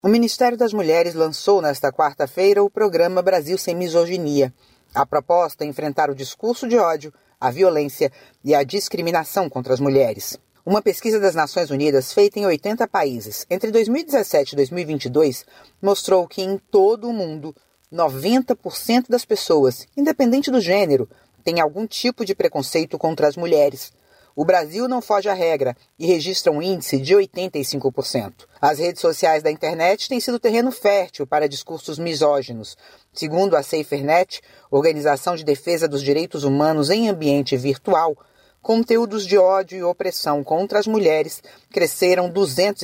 O Ministério das Mulheres lançou nesta quarta-feira o programa Brasil Sem Misoginia. A proposta é enfrentar o discurso de ódio, a violência e a discriminação contra as mulheres. Uma pesquisa das Nações Unidas feita em 80 países entre 2017 e 2022 mostrou que em todo o mundo, 90% das pessoas, independente do gênero, têm algum tipo de preconceito contra as mulheres. O Brasil não foge à regra e registra um índice de 85%. As redes sociais da internet têm sido terreno fértil para discursos misóginos. Segundo a SaferNet, Organização de Defesa dos Direitos Humanos em Ambiente Virtual, conteúdos de ódio e opressão contra as mulheres cresceram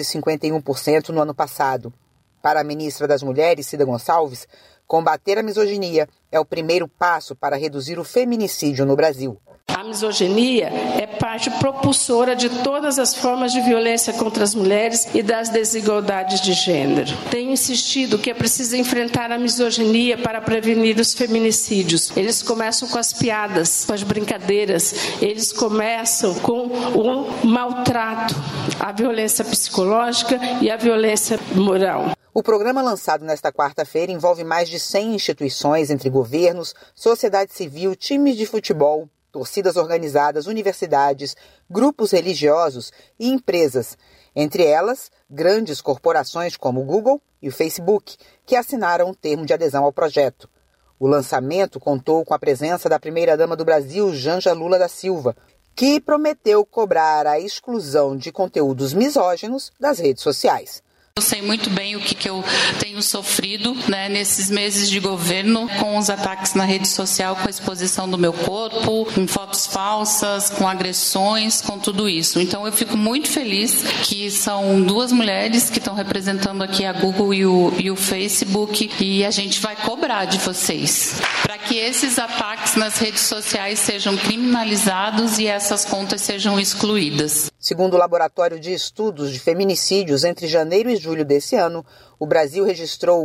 251% no ano passado. Para a ministra das Mulheres, Cida Gonçalves, combater a misoginia é o primeiro passo para reduzir o feminicídio no Brasil. A misoginia é parte propulsora de todas as formas de violência contra as mulheres e das desigualdades de gênero. Tenho insistido que é preciso enfrentar a misoginia para prevenir os feminicídios. Eles começam com as piadas, com as brincadeiras, eles começam com o maltrato, a violência psicológica e a violência moral. O programa lançado nesta quarta-feira envolve mais de 100 instituições entre governos, sociedade civil, times de futebol, torcidas organizadas, universidades, grupos religiosos e empresas, entre elas grandes corporações como o Google e o Facebook, que assinaram um termo de adesão ao projeto. O lançamento contou com a presença da primeira-dama do Brasil, Janja Lula da Silva, que prometeu cobrar a exclusão de conteúdos misóginos das redes sociais. Eu sei muito bem o que eu tenho sofrido, nesses meses de governo, com os ataques na rede social, com a exposição do meu corpo, com fotos falsas, com agressões, com tudo isso. Então eu fico muito feliz que são duas mulheres que estão representando aqui a Google e o Facebook, e a gente vai cobrar de vocês para que esses ataques nas redes sociais sejam criminalizados e essas contas sejam excluídas. Segundo o Laboratório de Estudos de Feminicídios, entre janeiro e julho desse ano, o Brasil registrou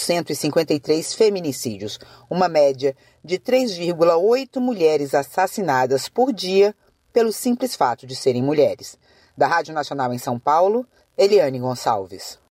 1.153 feminicídios, uma média de 3,8 mulheres assassinadas por dia pelo simples fato de serem mulheres. Da Rádio Nacional em São Paulo, Eliane Gonçalves.